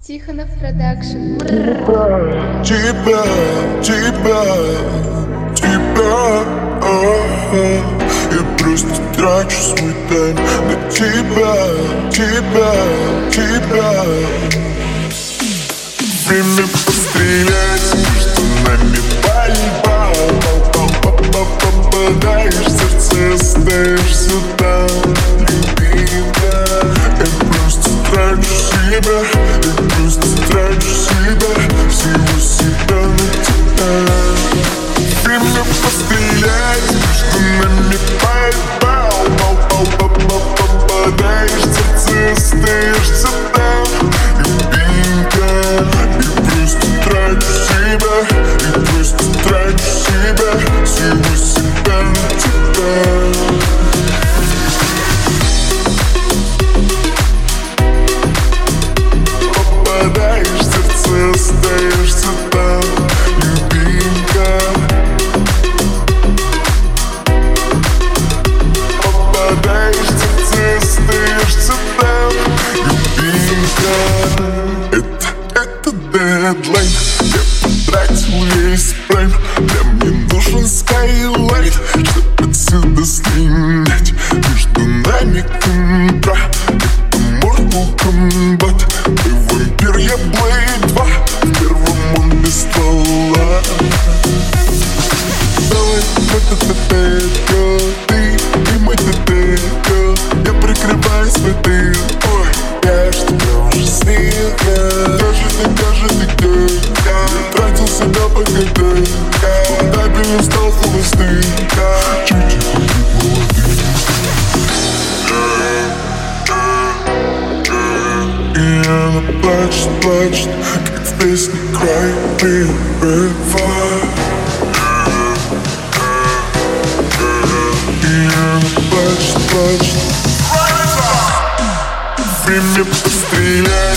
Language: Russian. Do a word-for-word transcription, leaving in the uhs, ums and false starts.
Тихонов продакшн. Тебя, тебя, тебя, а-а. Я просто трачу свой тайм на тебя, тебя, тебя. Время пострелять, между нами пальба. Попадаешь в сердце, остаешься там, любимая. Я просто трачу себя, я просто трачу себя, всего себя на тебя. Время пострелять, между нами пальба. Попадаешь в сердце, остаешься там, любимая. Я просто трачу себя, я просто трачу себя, всего себя на тебя. Попадаешь в сердце, остаешься там, любимка. Попадаешь в сердце, остаешься там, любимка. Это, это дедлайн. Я потратил весь прайм. Да мне нужен скайлайт, чтоб отсюда слинять. Между нами контра. Это Mortal Kombat. Ты вампир, я Блейд два. В первом он без ствола. Давай, та-та-та-та-та. Ты и мой та-та-та. Я прикрываю свой тыл. Ой, я ж тебя уже слил. Даже ты, даже ты, я тратил себя по годам. Стабильно стал холостым. Чуть-чуть молодым. И она плачет, плачет, как в песне Cry Me a River. И она плачет, плачет. Время пострелять.